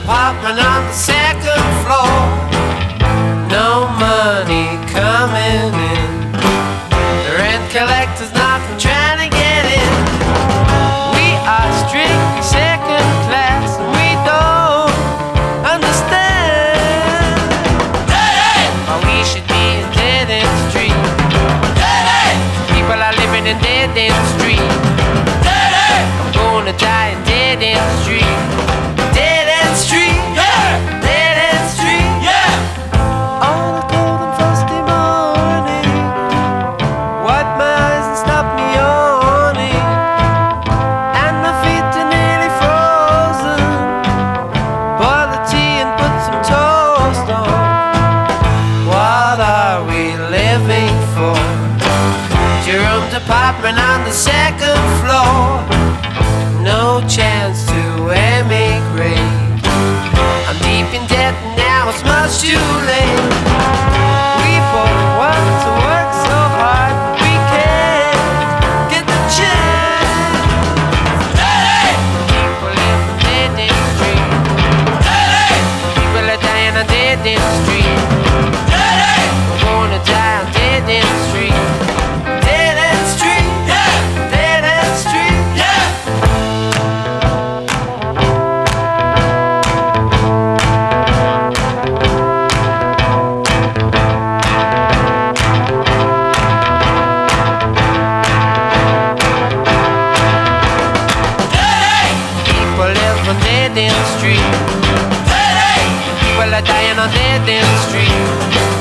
apartment on the second floor. No money coming in. The rent collector's knocking, trying to get in. We are strictly second class, and we don't understand why we should be in dead-end street. People are living in dead-end street. I'm gonna die in dead-end street. Dead-end street, yeah. Dead-end street, yeah. On a cold and frosty morning, wipe my eyes and stop me yawning, and my feet are nearly frozen. Boil the tea and put some toast on. What are we living for? Jerome's apartment on the second floor. No chance to emigrate. I'm deep in debt and now it's much too late. We both want to work so hard, but we can't get the chance. People live on dead-end street. People are dying on dead-end street. We're gonna die on dead-end street. Dead-end street, yeah. Dead-end street, yeah. People live on dead-end street. People are dying on dead-end street.